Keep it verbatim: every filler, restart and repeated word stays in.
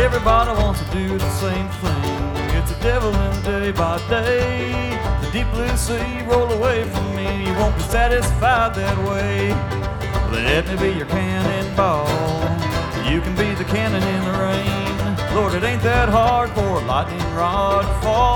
everybody wants to do the same thing. It's a devil in the day by day. The deep blue sea, roll away from me. You won't be satisfied that way. Let me be your cannonball. You can be the cannon in the rain. Lord, it ain't that hard for a lightning rod to fall.